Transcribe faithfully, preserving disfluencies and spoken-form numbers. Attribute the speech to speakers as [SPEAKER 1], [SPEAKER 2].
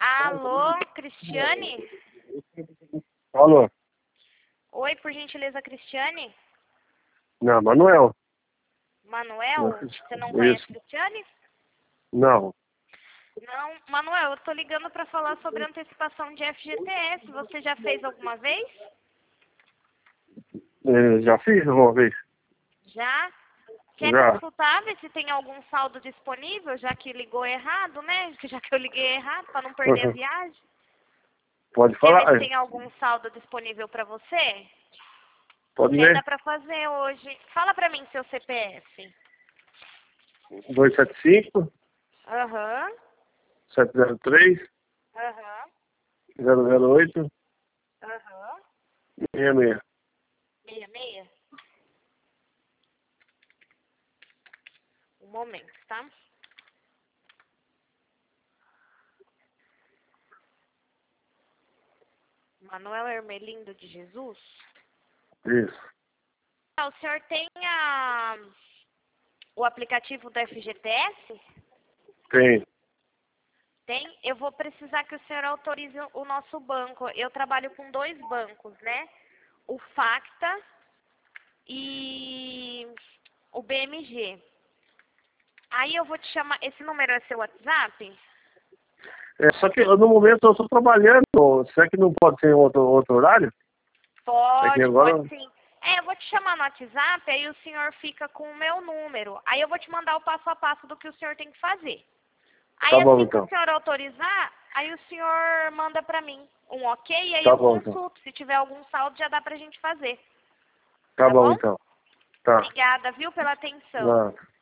[SPEAKER 1] Alô, Cristiane?
[SPEAKER 2] Alô?
[SPEAKER 1] Oi, por gentileza, Cristiane?
[SPEAKER 2] Não, Manuel.
[SPEAKER 1] Manuel?
[SPEAKER 2] Não,
[SPEAKER 1] Você não conhece
[SPEAKER 2] isso.
[SPEAKER 1] Cristiane?
[SPEAKER 2] Não.
[SPEAKER 1] Não, Manuel, eu tô ligando para falar sobre antecipação de F G T S. Você já fez alguma vez?
[SPEAKER 2] Eh, já fiz uma vez?
[SPEAKER 1] Já? Quer
[SPEAKER 2] Já.
[SPEAKER 1] consultar, ver se tem algum saldo disponível, já que ligou errado, né? Já que eu liguei errado, para não perder a
[SPEAKER 2] Uhum.
[SPEAKER 1] viagem.
[SPEAKER 2] Pode
[SPEAKER 1] Quer ver
[SPEAKER 2] falar.
[SPEAKER 1] se
[SPEAKER 2] aí.
[SPEAKER 1] tem algum saldo disponível para você?
[SPEAKER 2] Pode
[SPEAKER 1] Que aí dá
[SPEAKER 2] ver.
[SPEAKER 1] para fazer hoje. Fala para mim seu C P F.
[SPEAKER 2] dois sete cinco,
[SPEAKER 1] Aham,
[SPEAKER 2] sete zero três,
[SPEAKER 1] aham,
[SPEAKER 2] zero zero oito,
[SPEAKER 1] aham.
[SPEAKER 2] seis seis.
[SPEAKER 1] Meia, meia? Um momento, tá? Manuel Hermelindo de Jesus.
[SPEAKER 2] Isso.
[SPEAKER 1] Ah, o senhor tem a, o aplicativo do F G T S?
[SPEAKER 2] Tem.
[SPEAKER 1] Tem. Eu vou precisar que o senhor autorize o nosso banco. Eu trabalho com dois bancos, né? O Facta e o B M G. Aí eu vou te chamar. Esse número é seu WhatsApp?
[SPEAKER 2] É, só que no momento eu estou trabalhando. Será que não pode ser em outro, outro horário? É que
[SPEAKER 1] Pode,
[SPEAKER 2] agora...
[SPEAKER 1] pode sim. É, eu vou te chamar no WhatsApp, aí o senhor fica com o meu número. Aí eu vou te mandar o passo a passo do que o senhor tem que fazer. Aí
[SPEAKER 2] Tá bom,
[SPEAKER 1] assim que o
[SPEAKER 2] então.
[SPEAKER 1] senhor autorizar, aí o senhor manda pra mim um ok, e aí
[SPEAKER 2] Tá
[SPEAKER 1] eu
[SPEAKER 2] bom, então.
[SPEAKER 1] consulto. Se tiver algum saldo, já dá pra gente fazer.
[SPEAKER 2] Tá
[SPEAKER 1] Tá
[SPEAKER 2] bom,
[SPEAKER 1] bom?
[SPEAKER 2] então. Tá.
[SPEAKER 1] Obrigada, viu, pela atenção.
[SPEAKER 2] Nada.